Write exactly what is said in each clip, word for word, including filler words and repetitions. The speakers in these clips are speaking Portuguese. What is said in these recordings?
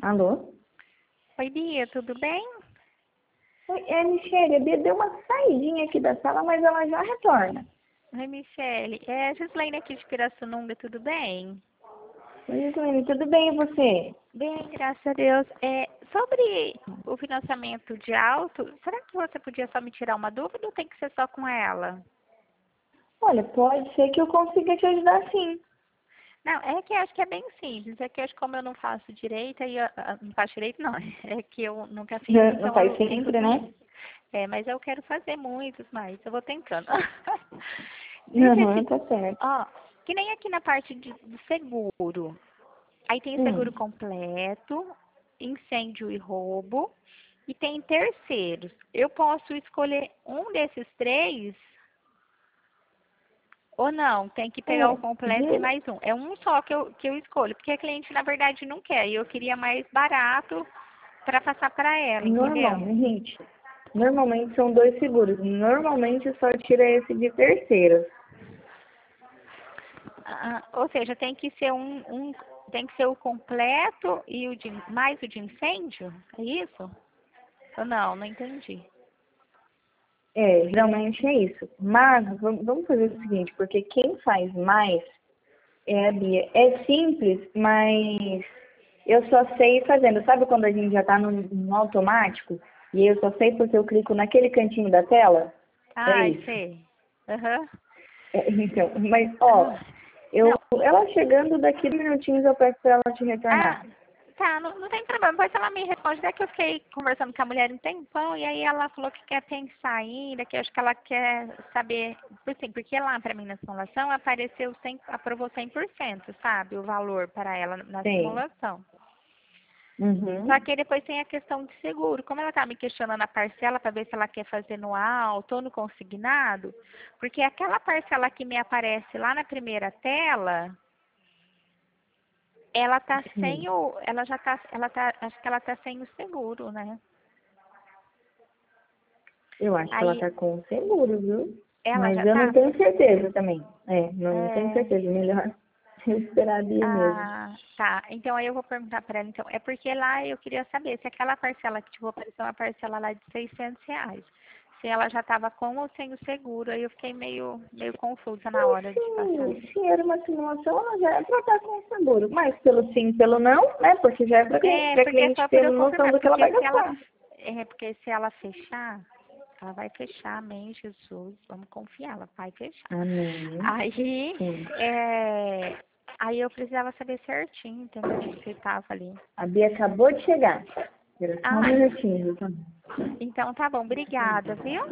Alô? Oi, Bia, tudo bem? Oi, é, Michele, a Bia deu uma saidinha aqui da sala, mas ela já retorna. Oi, Michele. É a Gislaine aqui de Pirassununga, tudo bem? Oi, Gislaine, tudo bem e você? Bem, graças a Deus. É, sobre o financiamento de auto, será que você podia só me tirar uma dúvida ou tem que ser só com ela? Olha, pode ser que eu consiga te ajudar sim. Não, é que eu acho que é bem simples. É que eu acho que como eu não faço direito, aí eu, ah, não faço direito não. É que eu nunca fiz, Não então faz eu fico sempre, né? com... É, mas eu quero fazer muitos mais. Eu vou tentando. Deixa eu Uhum, te... tá certo. Ó, que nem aqui na parte de, do seguro. Aí tem Hum. seguro completo, incêndio e roubo, e tem terceiros. Eu posso escolher um desses três ou não? Tem que pegar o É, completo e de- mais um. É um só que eu, que eu escolho, porque a cliente, na verdade, não quer. E eu queria mais barato para passar para ela, entendeu? normalmente, normalmente são dois seguros. Normalmente só tira esse de terceiro. Ah, ou seja, tem que ser um, um, tem que ser o completo e o de mais o de incêndio? É isso? Ou não? Não entendi. É, geralmente é isso. Mas vamos vamos fazer o seguinte, porque quem faz mais é a Bia. É simples, mas eu só sei fazendo. Sabe quando a gente já está no, no automático? E eu só sei porque eu clico naquele cantinho da tela? É Ai, isso. sei. Aham. É, então, mas, ó, Ah, eu, não. ela chegando daqui a minutinhos eu peço para ela te Ah, retornar. tá, não, não tem problema. Depois ela me responde. Até que eu fiquei conversando com a mulher um tempão, e aí ela falou que quer pensar ainda, que eu acho que ela quer saber, assim, porque lá pra mim na simulação apareceu cem, aprovou cem por cento, sabe, o valor para ela na Tem. simulação. Só Uhum. que aí depois tem a questão de seguro. Como ela tá me questionando a parcela para ver se ela quer fazer no alto ou no consignado, porque aquela parcela que me aparece lá na primeira tela, ela tá Sim. sem o, ela já tá, ela tá, acho que ela tá sem o seguro, né? Eu acho que ela Aí tá com seguro, viu? ela Mas já eu não tá, tenho certeza também. É, não, não tenho é, certeza. Melhor eu esperar a Bia mesmo. ah, tá. Então aí eu vou perguntar para ela, então, é porque lá eu queria saber se aquela parcela que tipo apareceu uma parcela lá de seiscentos reais, se ela já estava com ou sem o seguro, aí eu fiquei meio, meio confusa na hora de passar. Sim, se era uma simulação, ela já é para estar com seguro. Mas pelo sim, pelo não, né? Porque já é para É, a porque é cliente só ter para eu noção confirmar, do que ela porque vai se ela, gastar. é, porque se ela fechar, ela vai fechar, amém, Jesus, vamos confiar, ela vai fechar. Amém. Aí, Sim. é, aí eu precisava saber certinho, entendeu? Se tava ali. A Bia acabou de chegar. Espera só um Ah, minutinho, tá? então tá bom, obrigada, viu?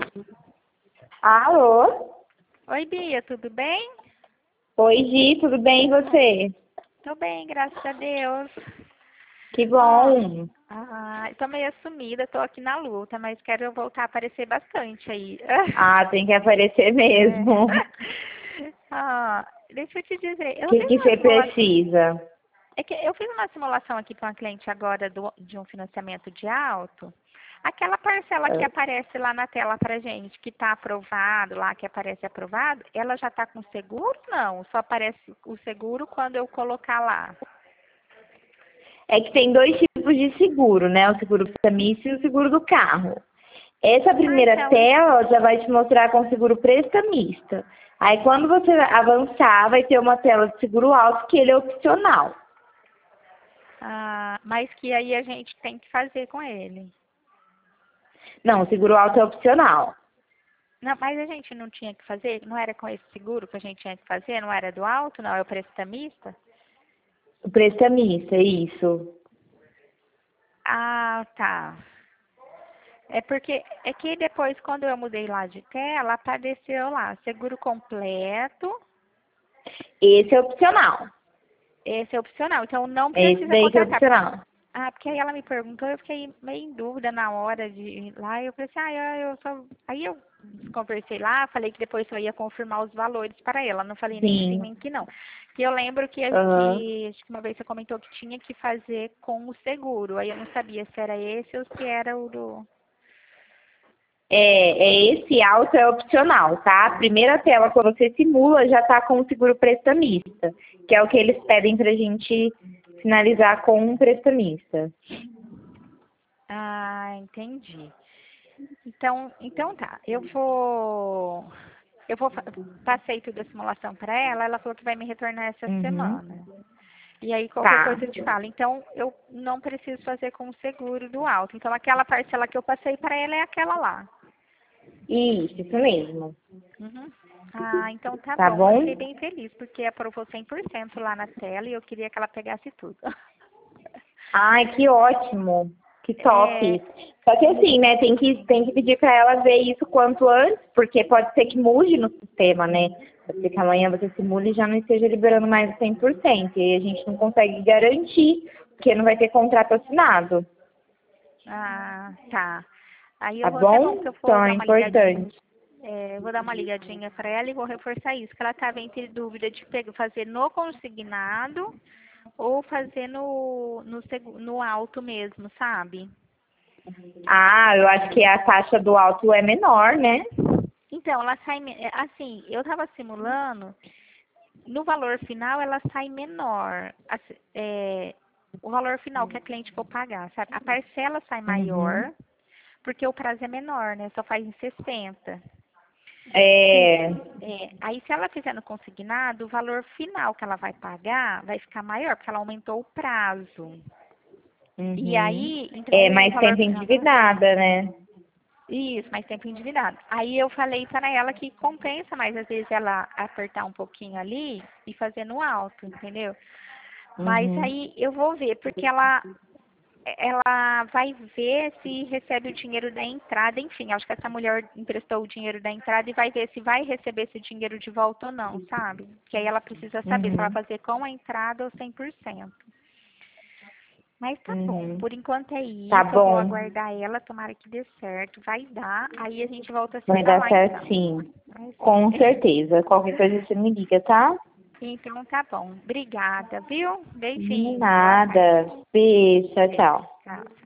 Alô? Oi, Bia, tudo bem? Oi, Gi, tudo bem e você? Tô bem, graças a Deus. Que Ó, bom. ah, tô meio sumida, tô aqui na luta, mas quero voltar a aparecer bastante aí. Ah, tem que aparecer É. mesmo. O Ah, deixa eu te dizer, eu que fiz que uma você simulação. precisa? É que eu fiz uma simulação aqui para uma cliente agora do, de um financiamento de alto. Aquela parcela que Ah, aparece lá na tela pra gente, que está aprovado, lá que aparece aprovado, ela já está com seguro? Não, só aparece o seguro quando eu colocar lá. É que tem dois tipos de seguro, né? O seguro prestamista e o seguro do carro. Essa Ah, primeira então, tela já vai te mostrar com seguro prestamista. Aí quando você avançar, vai ter uma tela de seguro alto, que ele é opcional. ah, mas que aí a gente tem que fazer com ele. Não, o seguro alto é opcional. Não, mas a gente não tinha que fazer? Não era com esse seguro que a gente tinha que fazer? Não era do alto, não? É o prestamista? O prestamista, isso. Ah, tá. É porque é que depois, quando eu mudei lá de tela, apareceu lá, seguro completo, Esse é opcional. esse é opcional, então não Esse precisa daí que é contratar. opcional. Ah, porque aí ela me perguntou, eu fiquei meio em dúvida na hora de ir lá, e eu pensei, ah, eu, eu só... Aí eu conversei lá, falei que depois eu ia confirmar os valores para ela, não falei nem que sim, Sim. nem que não. Que eu lembro que, Aham. que acho que uma vez você comentou que tinha que fazer com o seguro, aí eu não sabia se era esse ou se era o do... É, é esse alto é opcional, tá? A primeira tela, quando você simula, já tá com o seguro prestamista, que é o que eles pedem pra gente finalizar com um prestamista. Ah, entendi. Então, então tá. Eu vou, eu vou fa- passei tudo a simulação para ela. Ela falou que vai me retornar essa Uhum. semana. E aí qualquer Tá. coisa eu te falo. Então, eu não preciso fazer com o seguro do auto. Então, aquela parcela que eu passei para ela é aquela lá. Isso, isso mesmo. Uhum. Ah, então tá Tá bom. Eu bom? fiquei bem feliz, porque aprovou cem por cento lá na tela e eu queria que ela pegasse tudo. Ai, que ótimo. Que É, top. Só que assim, né, tem que, tem que pedir para ela ver isso quanto antes, porque pode ser que mude no sistema, né? Pode ser que amanhã você simule e já não esteja liberando mais cem por cento. E aí a gente não consegue garantir, porque não vai ter contrato assinado. ah, tá. Aí eu Tá vou, tá bom, bom? que eu vou Então é dar uma ligadinha. importante. É, vou dar uma ligadinha para ela e vou reforçar isso, que ela estava entre dúvida de pegar, fazer no consignado ou fazer no, no, segu- no alto mesmo, sabe? Ah, eu acho que a taxa do auto é menor, né? Então, ela sai, me- é, assim, eu estava simulando, no valor final ela sai menor. Assim, é, o valor final que a cliente for pagar, sabe? A parcela sai Uhum. maior, porque o prazo é menor, né? Só faz em sessenta. Se, É. é, aí, se ela fizer no consignado, o valor final que ela vai pagar vai ficar maior, porque ela aumentou o prazo. E Uhum. aí, então, É o mais valor tempo final. endividada, né? Isso, mais tempo endividado. Aí eu falei para ela que compensa mais, às vezes, ela apertar um pouquinho ali e fazer no alto, entendeu? Mas Uhum. aí eu vou ver, porque ela ela vai ver se recebe o dinheiro da entrada, enfim, acho que essa mulher emprestou o dinheiro da entrada e vai ver se vai receber esse dinheiro de volta ou não, sabe? Que aí ela precisa saber se ela Uhum. vai fazer com a entrada ou cem por cento. Mas tá bom, Uhum. por enquanto é Tá isso, eu vou bom. aguardar ela, tomara que dê certo, vai dar, aí a gente volta a se Vai dar falar certo então. sim. Vai sim. Com certeza. Qualquer coisa você me liga, tá? Então tá bom, obrigada, viu? De Beijinho, boa tarde. nada. Beijo, tchau, tchau. Tchau.